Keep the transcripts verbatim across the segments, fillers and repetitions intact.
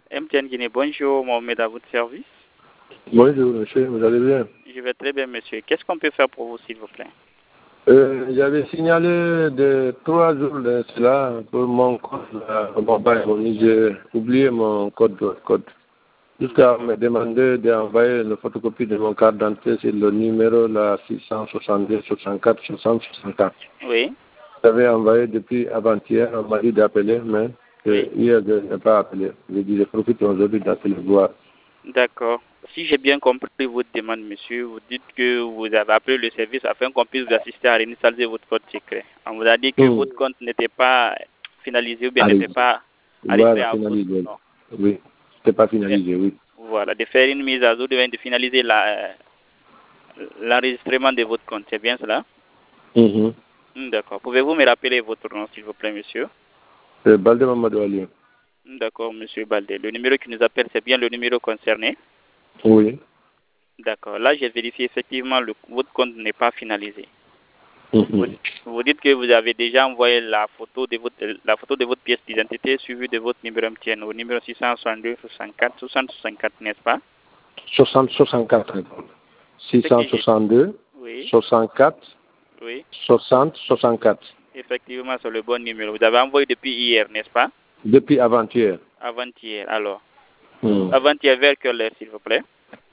M T N Guinée, bonjour, Mohamed à votre service. Bonjour, monsieur, vous allez bien? Je vais très bien, monsieur. Qu'est-ce qu'on peut faire pour vous, s'il vous plaît? euh, J'avais signalé de trois jours de cela pour mon code à mobile. J'ai oublié mon code. code. Jusqu'à me demander d'envoyer une photocopie de mon carte d'identité sur le numéro là, six cent soixante-deux soixante-quatre soixante soixante-quatre. Oui. J'avais envoyé depuis avant-hier, on m'a dit d'appeler, mais Oui. hier je n'ai pas appelé. J'ai dit je profite aujourd'hui d'appeler voir. D'accord. Si j'ai bien compris votre demande, monsieur, vous dites que vous avez appelé le service afin qu'on puisse vous assister à réinitialiser votre code secret. On vous a dit que Hmm. votre compte n'était pas finalisé ou bien Allez. n'était pas arrivé Voilà, à votre finalisé. nom. Oui, c'était pas finalisé, oui. Voilà, de faire une mise à jour, de finaliser la, l'enregistrement de votre compte. C'est bien cela? Mm-hmm. D'accord. Pouvez-vous me rappeler votre nom, s'il vous plaît, monsieur? C'est Balde Mamadou Ali. D'accord, monsieur Balde. Le numéro qui nous appelle, c'est bien le numéro concerné? Oui. D'accord. Là, j'ai vérifié effectivement, le, votre compte n'est pas finalisé. Mm-hmm. Vous, vous dites que vous avez déjà envoyé la photo de votre, la photo de votre pièce d'identité suivie de votre numéro M T N au numéro six cent soixante-deux soixante-quatre soixante soixante-quatre, n'est-ce pas? soixante soixante-quatre. six cent soixante-deux Oui. soixante-quatre Oui. soixante soixante-quatre. Effectivement, c'est le bon numéro. Vous avez envoyé depuis hier, n'est-ce pas? Depuis avant-hier. Avant-hier, alors. Mm. Avant-hier, vers quelle heure, s'il vous plaît?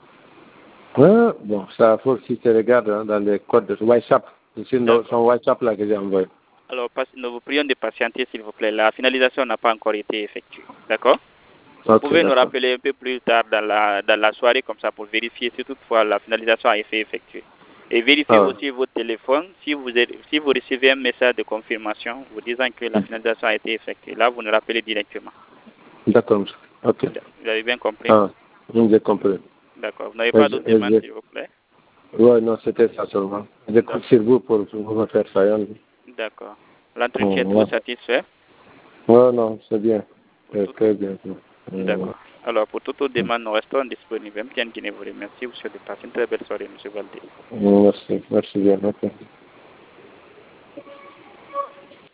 Ah, bon, ça faut si tu regardes hein, dans les codes de WhatsApp. C'est son WhatsApp là que j'ai envoyé. Alors, nous vous prions de patienter, s'il vous plaît. La finalisation n'a pas encore été effectuée. D'accord? Vous Okay, pouvez nous rappeler un peu plus tard dans la, dans la soirée, comme ça, pour vérifier si toutefois la finalisation a été effectuée. Et vérifiez ah. aussi votre téléphone. Si vous, êtes, si vous recevez un message de confirmation vous disant que la finalisation a été effectuée, là, vous nous rappelez directement. D'accord. Ok. Vous avez bien compris? Ah, j'ai compris. D'accord. Vous n'avez pas d'autres demandes, s'il vous plaît? Oui, non, c'était ça seulement. Je compte sur vous pour vous faire ça. D'accord. L'entretien est tout satisfait? Oui, non, c'est bien. C'est très bien. D'accord. Alors, pour toute autre demande, nous restons disponibles. M T N Guinée vous remercie. Vous souhaite de passer une très belle soirée, M. Valdé. Merci. Merci bien. Okay.